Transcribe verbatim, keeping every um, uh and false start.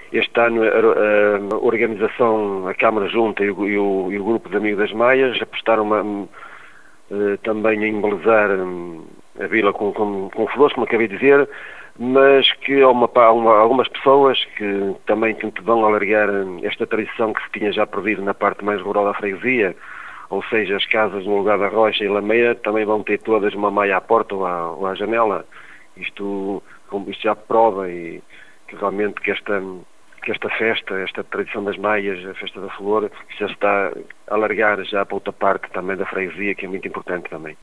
Este ano a, a organização, a Câmara Junta e o, e o, e o Grupo de Amigos das Maias apostaram uma, uh, também a embelezar um, a vila com, com, com flores, como acabei de dizer, mas que há, uma, há uma, algumas pessoas que também que vão alargar esta tradição que se tinha já perdido na parte mais rural da freguesia, ou seja, as casas no lugar da Rocha e Lameira também vão ter todas uma maia à porta ou à, ou à janela. Isto, isto já prova e que realmente que esta, que esta festa, esta tradição das maias, a festa da flor, já está a alargar já para outra parte também da freguesia, que é muito importante também.